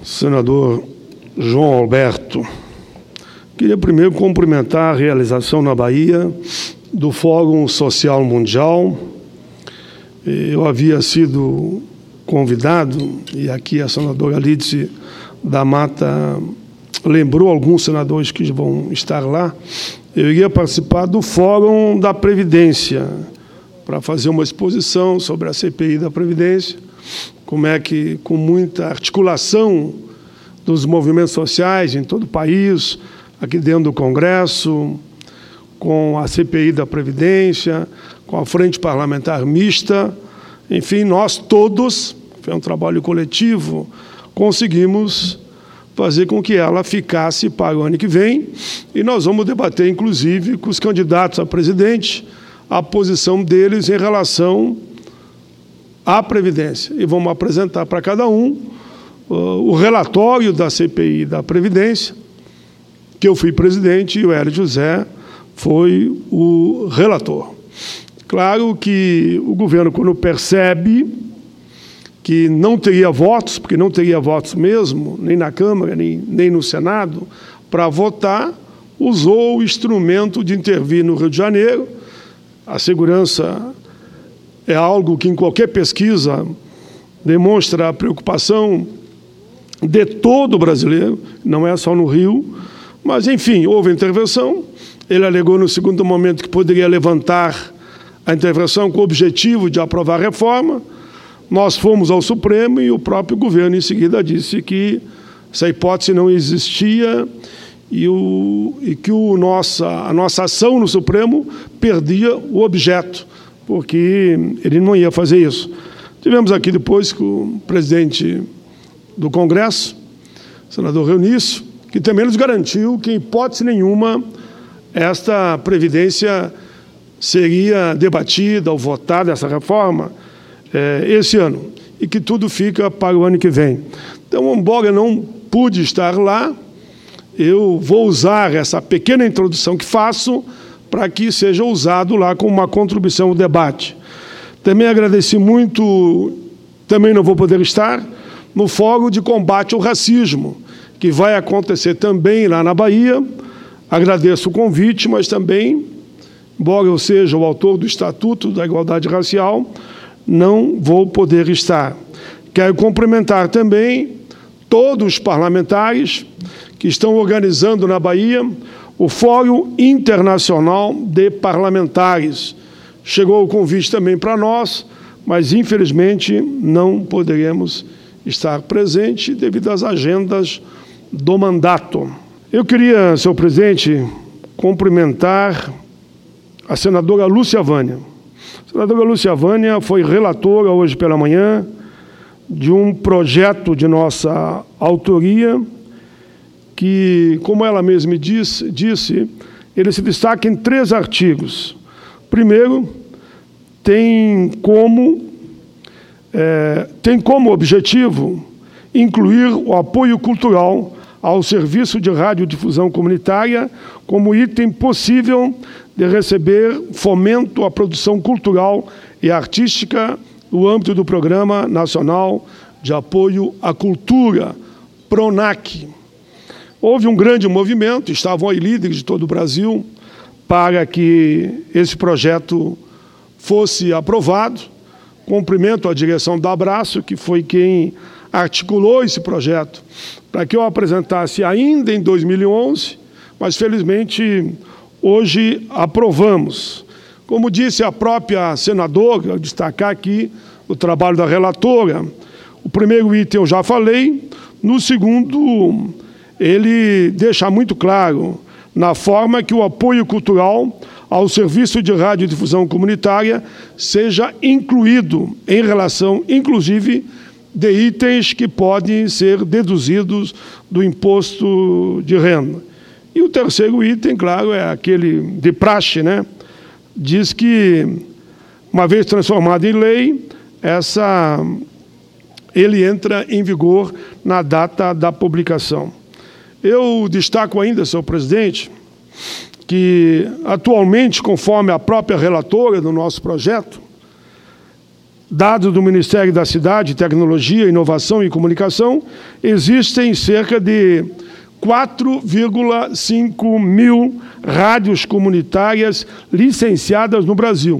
Senador João Alberto, queria primeiro cumprimentar a realização na Bahia do Fórum Social Mundial. Eu havia sido convidado, e aqui a senadora Lídice da Mata lembrou alguns senadores que vão estar lá. Eu iria participar do Fórum da Previdência, para fazer uma exposição sobre a CPI da Previdência, como é que, com muita articulação dos movimentos sociais em todo o país, aqui dentro do Congresso, com a CPI da Previdência, com a Frente Parlamentar Mista, enfim, nós todos, foi um trabalho coletivo, conseguimos fazer com que ela ficasse para o ano que vem, e nós vamos debater, inclusive, com os candidatos a presidente, a posição deles em relação à Previdência. E vamos apresentar para cada um o relatório da CPI da Previdência, que eu fui presidente e o Hélio José foi o relator. Claro que o governo, quando percebe que não teria votos, porque não teria votos mesmo, nem na Câmara, nem no Senado, para votar, usou o instrumento de intervir no Rio de Janeiro. A segurança é algo que, em qualquer pesquisa, demonstra a preocupação de todo o brasileiro, não é só no Rio, mas, enfim, houve intervenção. Ele alegou, no segundo momento, que poderia levantar a intervenção com o objetivo de aprovar a reforma. Nós fomos ao Supremo e o próprio governo, em seguida, disse que essa hipótese não existia e que a nossa ação no Supremo perdia o objeto, porque ele não ia fazer isso. Tivemos aqui depois com o presidente do Congresso, o senador Reunício, que também nos garantiu que, em hipótese nenhuma, esta Previdência seria debatida ou votada, essa reforma, esse ano, e que tudo fica para o ano que vem. Então, embora eu não pude estar lá, eu vou usar essa pequena introdução que faço para que seja usado lá como uma contribuição ao debate. Também agradeci muito, também não vou poder estar, no Fórum de Combate ao Racismo, que vai acontecer também lá na Bahia. Agradeço o convite, mas também, embora eu seja o autor do Estatuto da Igualdade Racial, não vou poder estar. Quero cumprimentar também todos os parlamentares que estão organizando na Bahia o Fórum Internacional de Parlamentares. Chegou o convite também para nós, mas, infelizmente, não poderemos estar presente devido às agendas do mandato. Eu queria, senhor presidente, cumprimentar a senadora Lúcia Vânia. A senadora Lúcia Vânia foi relatora hoje pela manhã de um projeto de nossa autoria que, como ela mesma disse, ele se destaca em 3 artigos. Primeiro, tem como objetivo incluir o apoio cultural ao serviço de radiodifusão comunitária como item possível de receber fomento à produção cultural e artística no âmbito do Programa Nacional de Apoio à Cultura, PRONAC. Houve um grande movimento, estavam aí líderes de todo o Brasil, para que esse projeto fosse aprovado. Cumprimento a direção da Abraço, que foi quem articulou esse projeto, para que eu apresentasse ainda em 2011, mas, felizmente, hoje aprovamos. Como disse a própria senadora, eu destacar aqui o trabalho da relatora, o primeiro item eu já falei, no segundo, ele deixa muito claro na forma que o apoio cultural ao serviço de radiodifusão comunitária seja incluído em relação, inclusive, de itens que podem ser deduzidos do imposto de renda. E o terceiro item, claro, é aquele de praxe, né? Diz que, uma vez transformado em lei, ele entra em vigor na data da publicação. Eu destaco ainda, senhor presidente, que, atualmente, conforme a própria relatora do nosso projeto, dados do Ministério da Cidade, Tecnologia, Inovação e Comunicação, existem cerca de 4,5 mil rádios comunitárias licenciadas no Brasil.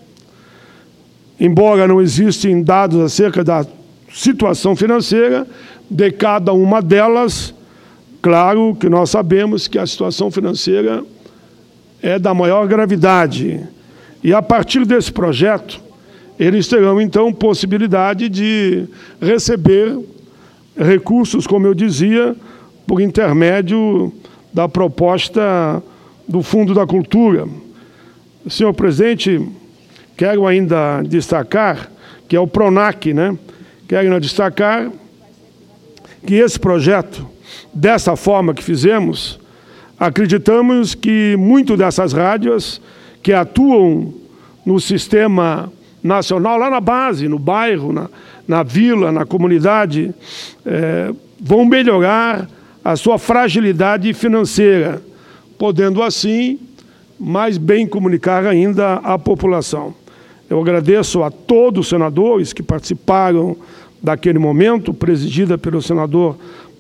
Embora não existem dados acerca da situação financeira de cada uma delas, claro que nós sabemos que a situação financeira é da maior gravidade. E a partir desse projeto, eles terão, então, possibilidade de receber recursos, como eu dizia, por intermédio da proposta do Fundo da Cultura. Senhor presidente, quero ainda destacar, que é o PRONAC, né? Quero ainda destacar que esse projeto, dessa forma que fizemos, acreditamos que muito dessas rádios que atuam no sistema nacional, lá na base, no bairro, na vila, na comunidade, vão melhorar a sua fragilidade financeira, podendo assim mais bem comunicar ainda à população. Eu agradeço a todos os senadores que participaram daquele momento, presidida pelo senador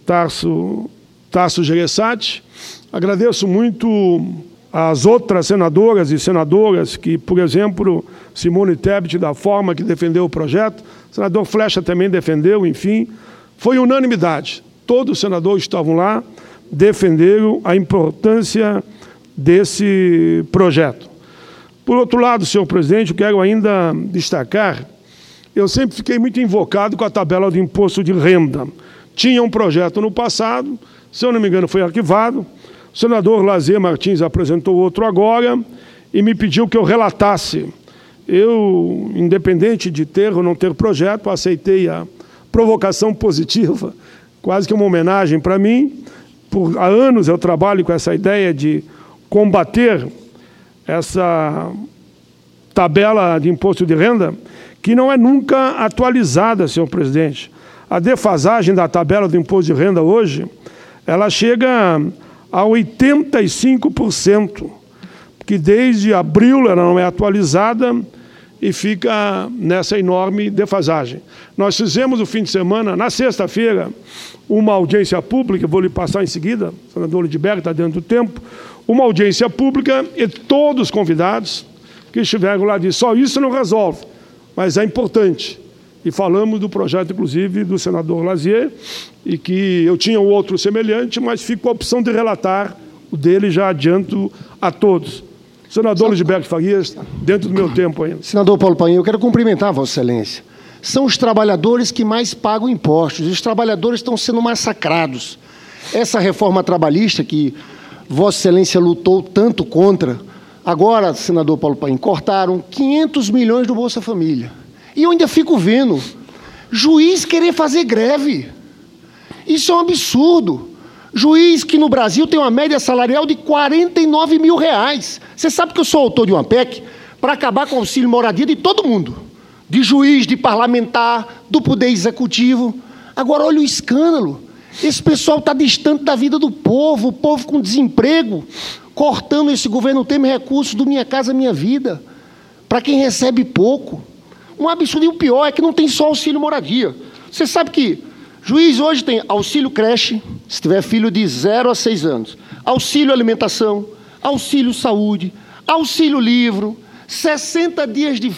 Tasso Gereissati. Agradeço muito as outras senadoras e senadoras que, por exemplo, Simone Tebet, da forma que defendeu o projeto, o senador Flecha também defendeu, enfim, foi unanimidade. Todos os senadores estavam lá, defenderam a importância desse projeto. Por outro lado, senhor presidente, eu quero ainda destacar, eu sempre fiquei muito invocado com a tabela do imposto de renda. Tinha um projeto no passado, se eu não me engano foi arquivado, o senador Lazier Martins apresentou outro agora e me pediu que eu relatasse. Eu, independente de ter ou não ter projeto, aceitei a provocação positiva, quase que uma homenagem para mim. Há anos eu trabalho com essa ideia de combater essa tabela de imposto de renda, que não é nunca atualizada, senhor presidente. A defasagem da tabela do imposto de renda hoje, ela chega a 85%, que desde abril ela não é atualizada e fica nessa enorme defasagem. Nós fizemos o fim de semana, na sexta-feira, uma audiência pública, vou lhe passar em seguida, o senador Lidberg está dentro do tempo, uma audiência pública e todos os convidados que estiveram lá disseram, só isso não resolve, mas é importante. E falamos do projeto, inclusive, do senador Lazier, e que eu tinha um outro semelhante, mas fico com a opção de relatar o dele, já adianto a todos. Senador Lidberg Farias, dentro do meu tempo ainda. Senador Paulo Paim, eu quero cumprimentar a Vossa Excelência. São os trabalhadores que mais pagam impostos, e os trabalhadores estão sendo massacrados. Essa reforma trabalhista que Vossa Excelência lutou tanto contra, agora, senador Paulo Paim, cortaram 500 milhões do Bolsa Família. E eu ainda fico vendo juiz querer fazer greve. Isso é um absurdo. Juiz que no Brasil tem uma média salarial de R$49 mil. Você sabe que eu sou autor de uma PEC para acabar com o auxílio moradia de todo mundo. De juiz, de parlamentar, do poder executivo. Agora, olha o escândalo. Esse pessoal está distante da vida do povo, o povo com desemprego, cortando esse governo Temer recursos do Minha Casa Minha Vida, para quem recebe pouco. Um absurdo, e o pior é que não tem só auxílio moradia. Você sabe que juiz hoje tem auxílio creche, se tiver filho de 0 a 6 anos, auxílio alimentação, auxílio saúde, auxílio livro, 60 dias de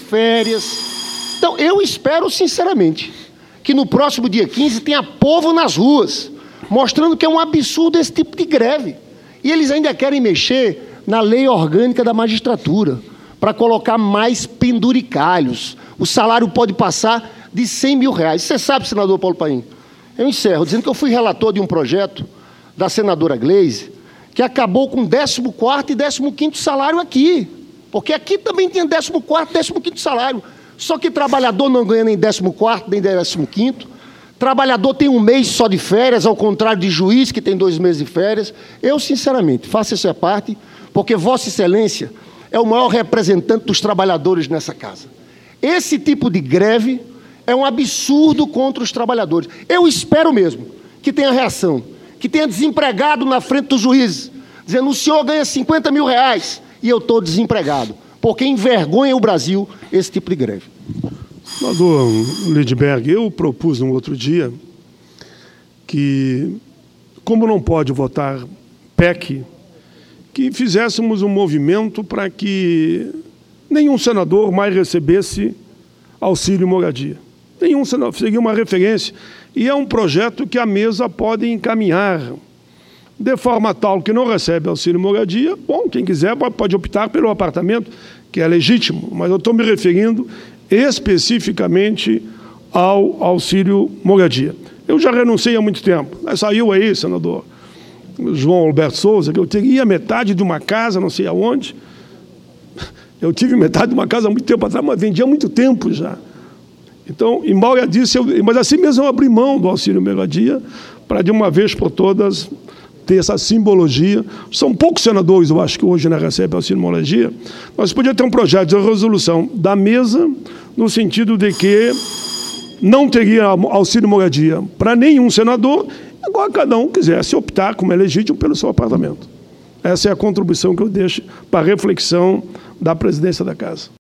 férias. Então, eu espero, sinceramente, que no próximo dia 15 tenha povo nas ruas, mostrando que é um absurdo esse tipo de greve. E eles ainda querem mexer na lei orgânica da magistratura, para colocar mais penduricalhos. O salário pode passar de R$100 mil. Você sabe, senador Paulo Paim, eu encerro dizendo que eu fui relator de um projeto da senadora Gleisi, que acabou com 14º e 15º salário aqui. Porque aqui também tinha 14º, 15º salário. Só que trabalhador não ganha nem 14º, nem 15º. Trabalhador tem um mês só de férias, ao contrário de juiz, que tem 2 meses de férias. Eu, sinceramente, faço essa parte, porque Vossa Excelência é o maior representante dos trabalhadores nessa casa. Esse tipo de greve é um absurdo contra os trabalhadores. Eu espero mesmo que tenha reação, que tenha desempregado na frente dos juízes, dizendo, o senhor ganha R$50 mil e eu estou desempregado, porque envergonha o Brasil esse tipo de greve. Senador Lindbergh, eu propus um outro dia que, como não pode votar PEC, que fizéssemos um movimento para que nenhum senador mais recebesse auxílio moradia. Nenhum senador, seria uma referência. E é um projeto que a mesa pode encaminhar de forma tal que não recebe auxílio moradia. Bom, quem quiser pode optar pelo apartamento, que é legítimo, mas eu estou me referindo especificamente ao auxílio moradia. Eu já renunciei há muito tempo. Saiu aí, senador João Alberto Souza, que eu teria metade de uma casa, não sei aonde. Eu tive metade de uma casa há muito tempo atrás, mas vendi há muito tempo já. Então, embora disse, mas assim mesmo eu abri mão do auxílio moradia para, de uma vez por todas, ter essa simbologia. São poucos senadores, eu acho, que hoje não recebem auxílio moradia. Nós podíamos ter um projeto de resolução da mesa, no sentido de que não teria auxílio moradia para nenhum senador, agora cada um quisesse optar, como é legítimo, pelo seu apartamento. Essa é a contribuição que eu deixo para a reflexão da presidência da Casa.